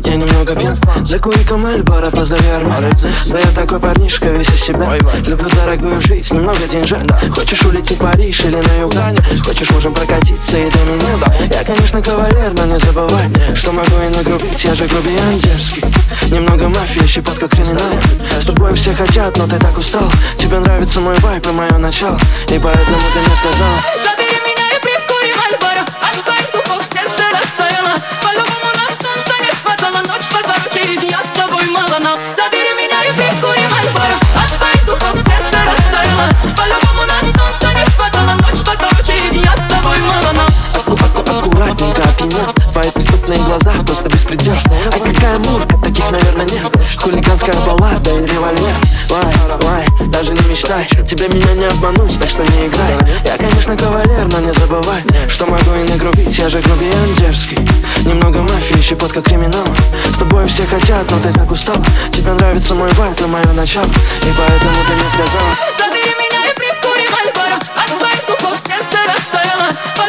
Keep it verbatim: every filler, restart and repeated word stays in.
я немного пьян. Закури-ка Мальборо, позови Арман. Да я такой парнишка, весь из себя. Люблю дорогую жизнь, немного деньжат. Хочешь улететь в Париж или на Юган? Хочешь, можем прокатиться и до меня. Я, конечно, кавалер, но не забывай, что могу и нагрубить, я же грубиян дерзкий. Немного мафии, щепотка криминала. С тобой все хотят, но ты так устал. Тебе нравится мой вайб и мое начало, и поэтому ты мне сказала: забери меня и прикури Мальборо. От твоих духов сердце растаяло. По-любому нам солнца не хватало. Ночь покороче, и я с тобой мало. Но забери меня и прикури Мальборо. От твоих духов сердце растаяло. По-любому нам солнца не хватало. Ночь покороче, и я с тобой мало. Но аккуратненько опьянел, твои преступные глаза просто беспредел. А какая мурка, таких, наверное, нет. Хулиганская баллада и револьвер. Вай, вай, даже не мечтай, тебе меня не обмануть, так что не играй. Я, конечно, кавалер, но не забывай, что могу и нагрубить, я же грубиян дерзкий. Немного мафии, щепотка криминала. С тобой все хотят, но ты так устал. Тебе нравится мой вайб и мое начало, и поэтому ты мне сказала: забери меня и прикури Мальборо. От твоих духов сердце растаяло.